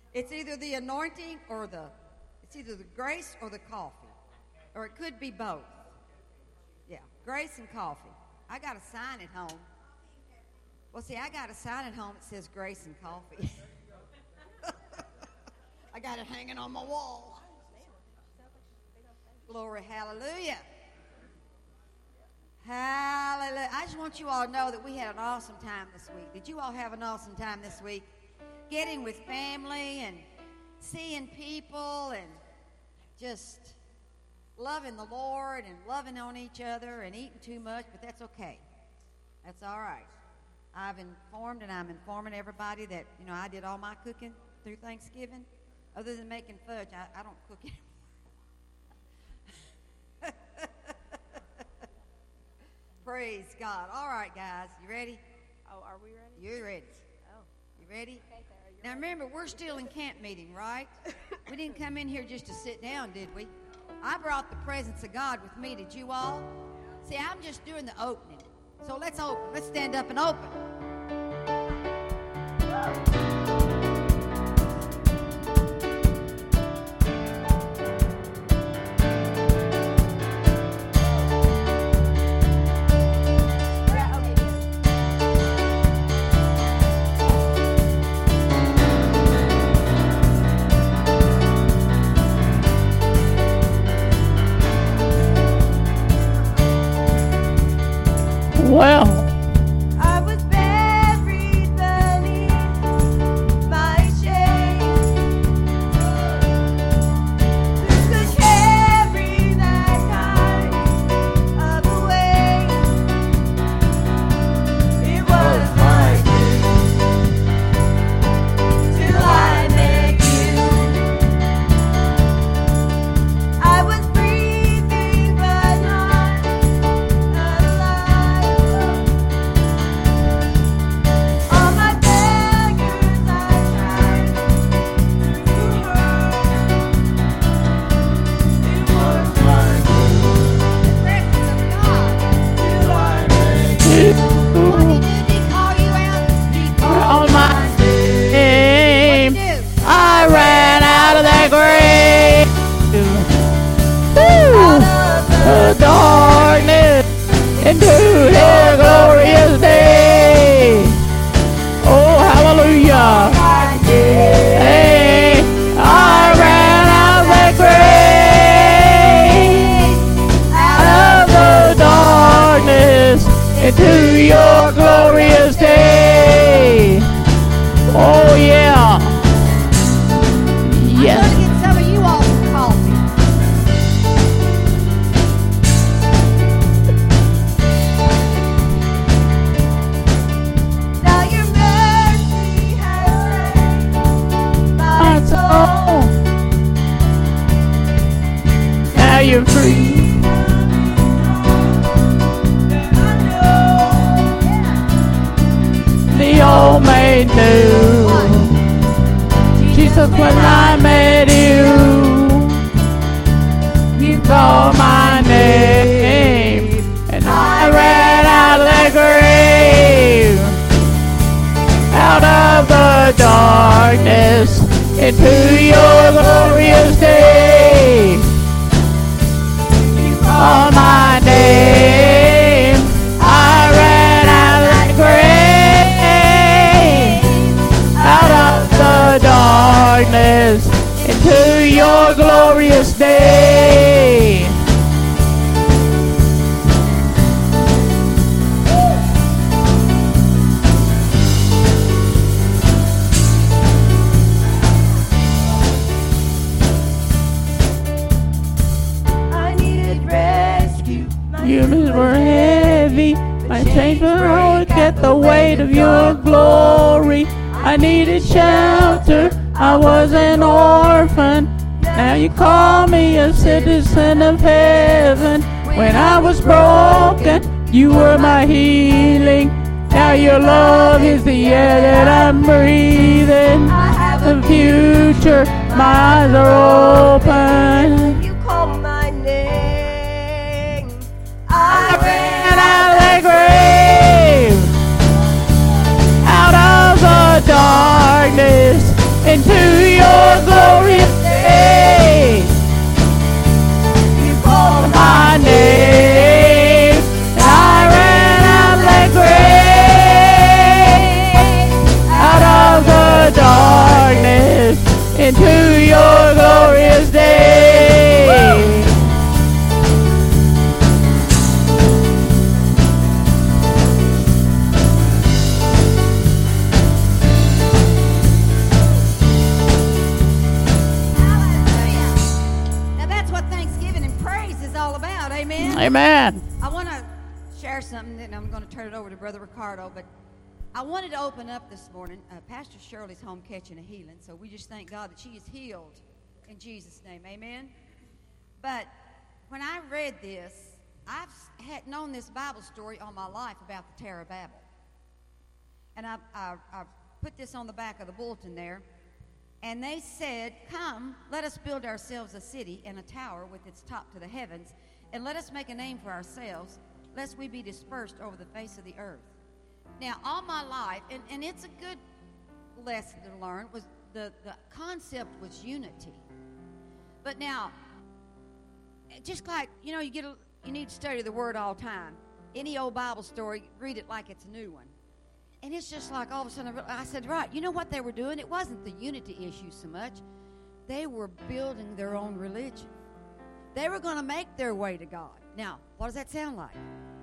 It's either the anointing or it's either the grace or the coffee. Or it could be both. Yeah, grace and coffee. I got a sign at home. Well, see, I got a sign at home that says grace and coffee. I got it hanging on my wall. Glory, hallelujah. Hallelujah. I just want you all to know that we had an awesome time this week. Did you all have an awesome time this week? Getting with family and seeing people and just loving the Lord and loving on each other and eating too much, but that's okay. That's all right. I've informed and I'm informing everybody that, I did all my cooking through Thanksgiving. Other than making fudge, I don't cook anymore. Praise God. All right, guys. You ready? Oh, are we ready? You're ready. Oh. You ready? Okay, Sarah, Now remember, we're still in camp meeting, right? We didn't come in here just to sit down, did we? I brought the presence of God with me. Did you all? See, I'm just doing the opening. So let's open. Let's stand up and open. Well, I was buried beneath my shame. Who could carry that kind of a weight? It was my dream till I met you. I was breathing but not alive. All my failures I tried to hurt. It was my presence of God till I met you. What did he call you out? He called on you my out. name, What did he do? I ran out of that grave. The darkness into his glorious day. Oh, hallelujah. Hey, I ran out of that grave, out of the darkness into your glorious day. Oh, yeah. I'm Yes. going to get some of you all some coffee. Now your mercy has saved my My soul. Now you're free. The old made new. Jesus, when I met you, you called my name, and I ran out of that grave, out of the darkness, into your glorious day. You called my name, I ran out of that grave, out of the darkness into your glorious day. I needed rescue. My Humans were heavy, my chains were broken at the weight of your glory. I needed shelter, I was an orphan. Now you call me a citizen of heaven. When I was broken, you were my healing. Now your love is the air that I'm breathing. I have The future, my eyes are open. You call my name. I ran out of that grave, out of the darkness, into your darkness into your glorious day. Hallelujah. Now that's what Thanksgiving and praise is all about. Amen. Amen. I want to share something, and I'm going to turn it over to Brother Ricardo, but I wanted to open up this morning. Pastor Shirley's home catching a healing, so we just thank God that she is healed in Jesus' name. Amen. But when I read this, I've had known this Bible story all my life about the Tower of Babel. And I put this on the back of the bulletin there. And they said, "Come, let us build ourselves a city and a tower with its top to the heavens, and let us make a name for ourselves, lest we be dispersed over the face of the earth." Now, all my life, and it's a good lesson to learn, was the concept was unity. But now, just like, you know, you need to study the Word all the time. Any old Bible story, read it like it's a new one. And it's just like all of a sudden, I said, right, you know what they were doing? It wasn't the unity issue so much. They were building their own religion. They were going to make their way to God. Now, what does that sound like?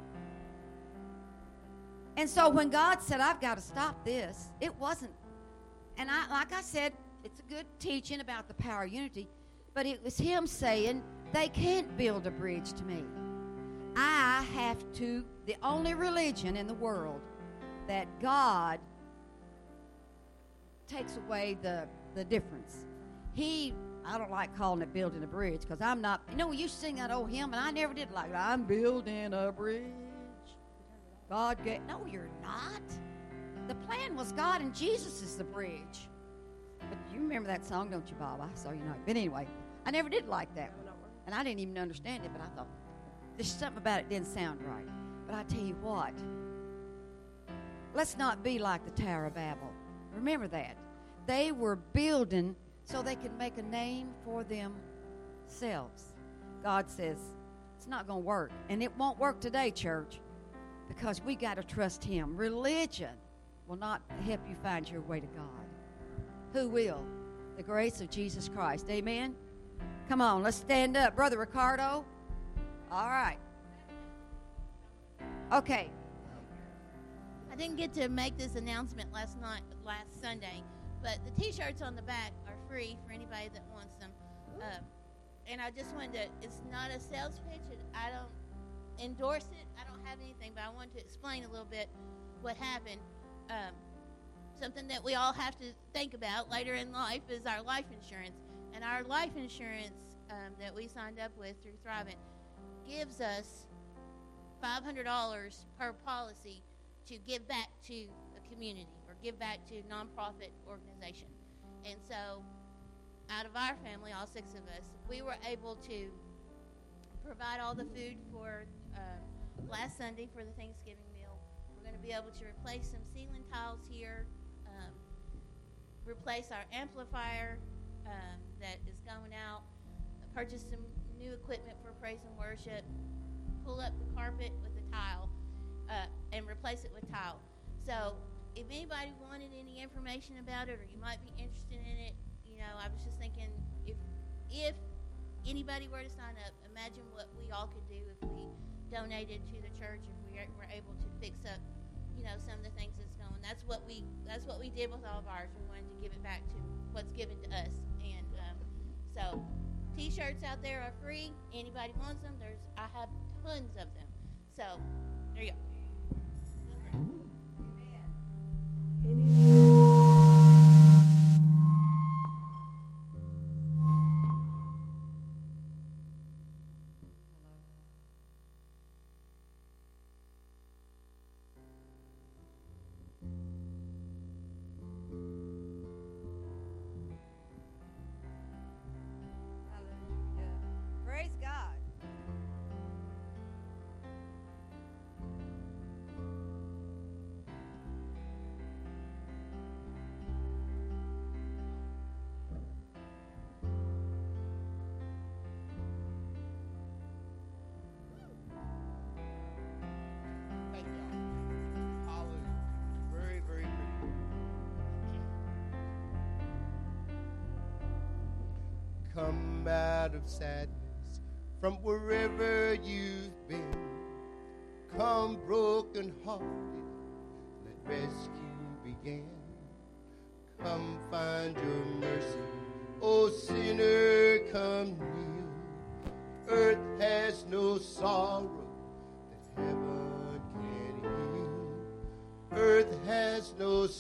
And so when God said, I've got to stop this, it wasn't. And like I said, it's a good teaching about the power of unity, but it was him saying, they can't build a bridge to me. I have to, the only religion in the world that God takes away the difference. I don't like calling it building a bridge, because I'm not, you know, we used to sing that old hymn, and I never did like it. I'm building a bridge. No, you're not. The plan was God, and Jesus is the bridge. But you remember that song, don't you, Bob? I saw you know. But anyway, I never did like that one. And I didn't even understand it, but I thought, there's something about it didn't sound right. But I tell you what, let's not be like the Tower of Babel. Remember that. They were building so they could make a name for themselves. God says, it's not going to work. And it won't work today, church, because we got to trust him. Religion will not help you find your way to God. Who will? The grace of Jesus Christ. Amen? Come on, let's stand up. Brother Ricardo. All right. Okay. I didn't get to make this announcement last Sunday, but the T-shirts on the back are free for anybody that wants them. And I just wanted to, it's not a sales pitch. I don't endorse it. I don't have anything, but I wanted to explain a little bit what happened. Something that we all have to think about later in life is our life insurance. And our life insurance that we signed up with through Thrivent gives us $500 per policy to give back to the community or give back to nonprofit organization. And so out of our family, all 6 of us, we were able to provide all the food for last Sunday for the Thanksgiving meal. We're going to be able to replace some ceiling tiles here, replace our amplifier that is going out, purchase some new equipment for praise and worship, pull up the carpet with a tile, and replace it with tile. So if anybody wanted any information about it, or you might be interested in it, you know, I was just thinking, if anybody were to sign up, imagine what we all could do if we donated to the church, if we were able to fix up, you know, some of the things that's going. That's what we did with all of ours. We wanted to give it back to what's given to us. And so T-shirts out there are free. Anybody wants them? I have tons of them. So there you go. Praise God. come out of sadness from wherever you've been. Come broken hearted, let rescue begin. Come find your mercy, O sinner, come kneel. Earth has no sorrow that heaven can heal. Earth has no